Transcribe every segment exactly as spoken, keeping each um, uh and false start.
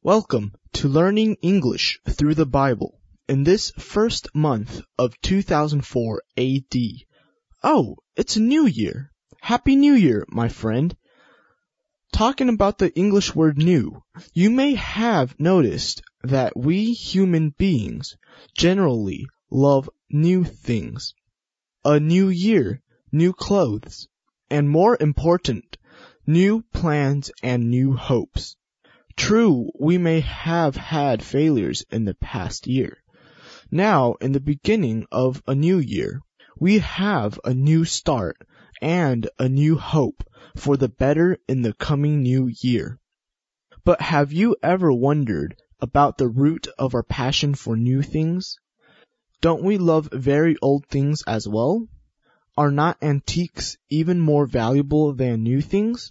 Welcome to Learning English Through the Bible in this first month of two thousand four A D. Oh, it's a new year. Happy New Year, my friend. Talking about the English word new, you may have noticed that we human beings generally love new things. A new year, new clothes, and more important, new plans and new hopes. True, we may have had failures in the past year. Now, in the beginning of a new year, we have a new start and a new hope for the better in the coming new year. But have you ever wondered about the root of our passion for new things? Don't we love very old things as well? Are not antiques even more valuable than new things?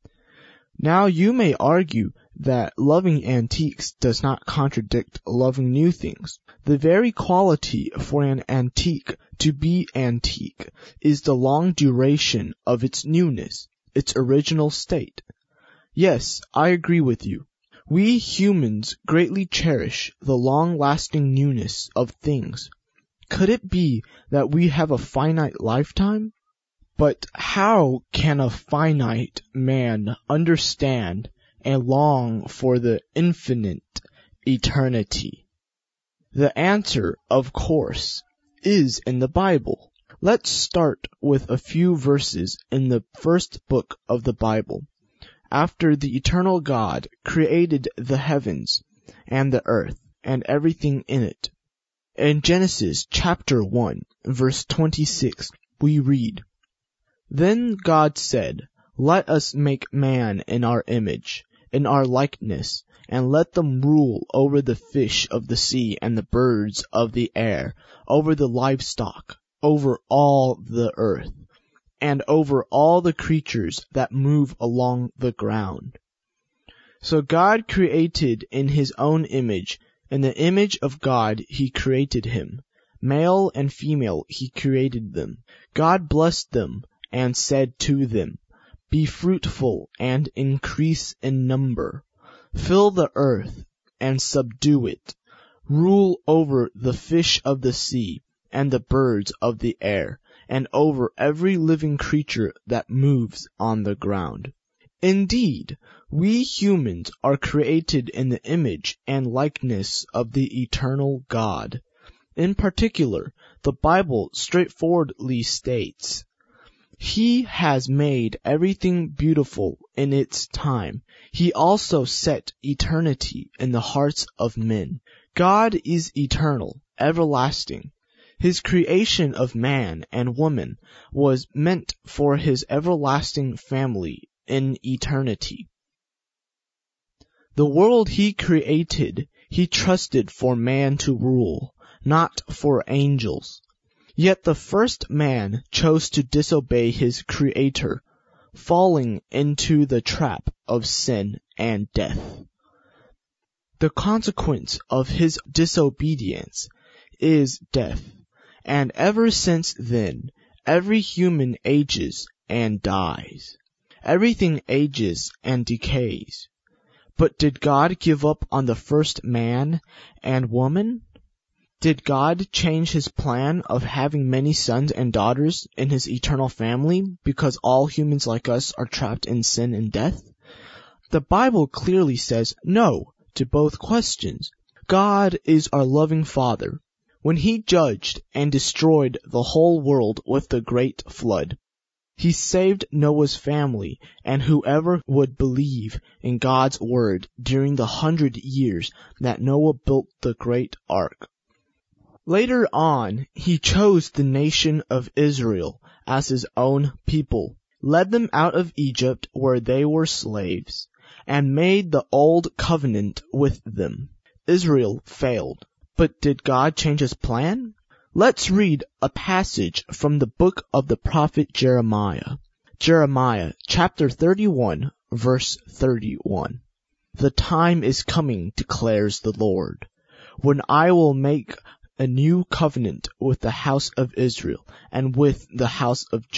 Now you may argue that loving antiques does not contradict loving new things. The very quality for an antique to be antique is the long duration of its newness, its original state. Yes, I agree with you. We humans greatly cherish the long-lasting newness of things. Could it be that we have a finite lifetime? But how can a finite man understand and long for the infinite eternity? The answer, of course, is in the Bible. Let's start with a few verses in the first book of the Bible. After the eternal God created the heavens and the earth and everything in it. In Genesis chapter one, verse twenty-six, we read, "Then God said, Let us make man in our image, in our likeness, and let them rule over the fish of the sea and the birds of the air, over the livestock, over all the earth, and over all the creatures that move along the ground." So God created in his own image. In the image of God he created him. Male and female he created them. God blessed them and said to them, "Be fruitful and increase in number. Fill the earth and subdue it. Rule over the fish of the sea and the birds of the air, and over every living creature that moves on the ground." Indeed, we humans are created in the image and likeness of the eternal God. In particular, the Bible straightforwardly states, "He has made everything beautiful in its time. He also set eternity in the hearts of men." God is eternal, everlasting. His creation of man and woman was meant for his everlasting family in eternity. The world he created, he trusted for man to rule, not for angels. Yet the first man chose to disobey his Creator, falling into the trap of sin and death. The consequence of his disobedience is death, and ever since then, every human ages and dies. Everything ages and decays. But did God give up on the first man and woman? Did God change his plan of having many sons and daughters in his eternal family because all humans like us are trapped in sin and death? The Bible clearly says no to both questions. God is our loving Father. When he judged and destroyed the whole world with the great flood, he saved Noah's family and whoever would believe in God's word during the hundred years that Noah built the great ark. Later on, he chose the nation of Israel as his own people, led them out of Egypt where they were slaves, and made the old covenant with them. Israel failed. But did God change his plan? Let's read a passage from the book of the prophet Jeremiah. Jeremiah chapter thirty-one, verse thirty-one. "The time is coming, declares the Lord, when I will make a new covenant with the house of Israel and with the house of Judah.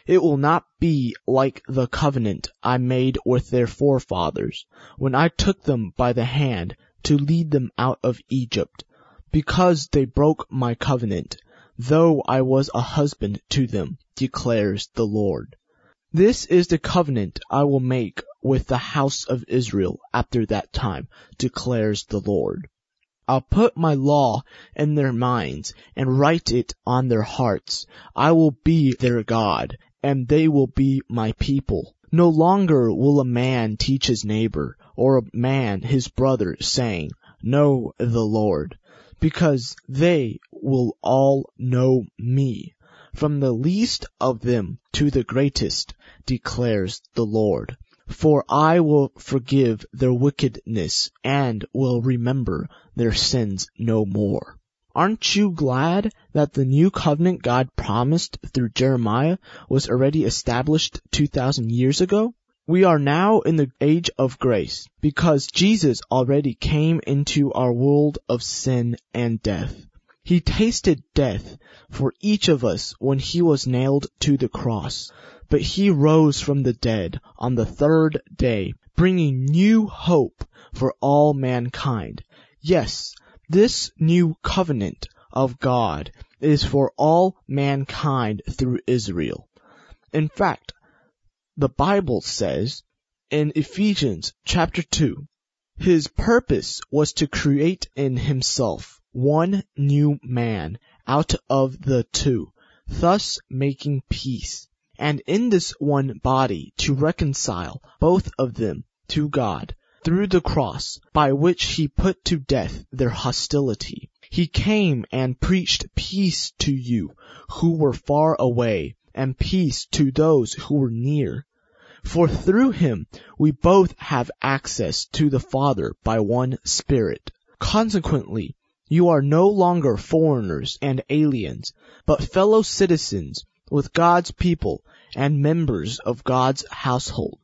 It will not be like the covenant I made with their forefathers, when I took them by the hand to lead them out of Egypt, because they broke my covenant, though I was a husband to them, declares the Lord. This is the covenant I will make with the house of Israel after that time, declares the Lord. I'll put my law in their minds and write it on their hearts. I will be their God, and they will be my people. No longer will a man teach his neighbor, or a man his brother, saying, Know the Lord, because they will all know me, from the least of them to the greatest, declares the Lord. For I will forgive their wickedness and will remember their sins no more. Aren't you glad that the new covenant God promised through Jeremiah was already established two thousand years ago? We are now in the age of grace because Jesus already came into our world of sin and death. He tasted death for each of us when he was nailed to the cross. But he rose from the dead on the third day, bringing new hope for all mankind. Yes, this new covenant of God is for all mankind through Israel. In fact, the Bible says in Ephesians chapter two, His purpose was to create in himself one new man out of the two, thus making peace. And in this one body to reconcile both of them to God through the cross, by which he put to death their hostility. He came and preached peace to you who were far away, and peace to those who were near. For through him we both have access to the Father by one Spirit. Consequently, you are no longer foreigners and aliens, but fellow citizens with God's people and members of God's household.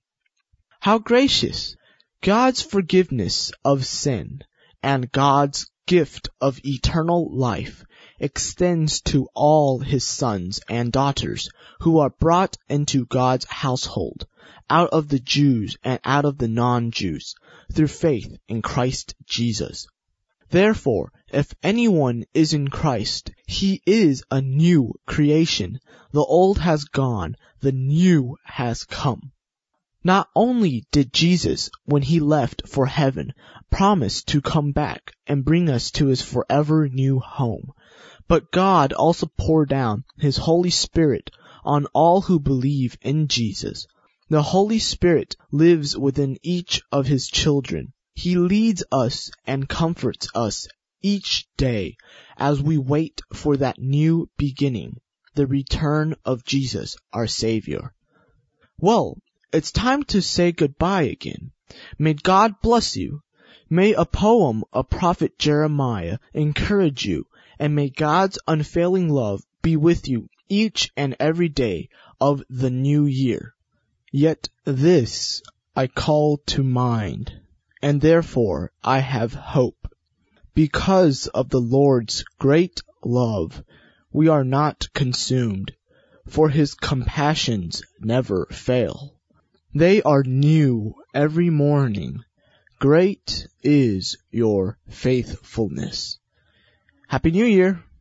How gracious! God's forgiveness of sin and God's gift of eternal life extends to all his sons and daughters who are brought into God's household, out of the Jews and out of the non-Jews, through faith in Christ Jesus. Therefore, if anyone is in Christ, he is a new creation. The old has gone, the new has come. Not only did Jesus, when he left for heaven, promise to come back and bring us to his forever new home, but God also poured down his Holy Spirit on all who believe in Jesus. The Holy Spirit lives within each of his children. He leads us and comforts us each day as we wait for that new beginning, the return of Jesus, our Savior. Well, it's time to say goodbye again. May God bless you. May a poem of Prophet Jeremiah encourage you, and may God's unfailing love be with you each and every day of the new year. Yet this I call to mind, and therefore I have hope. Because of the Lord's great love, we are not consumed, for his compassions never fail. They are new every morning. Great is your faithfulness. Happy New Year!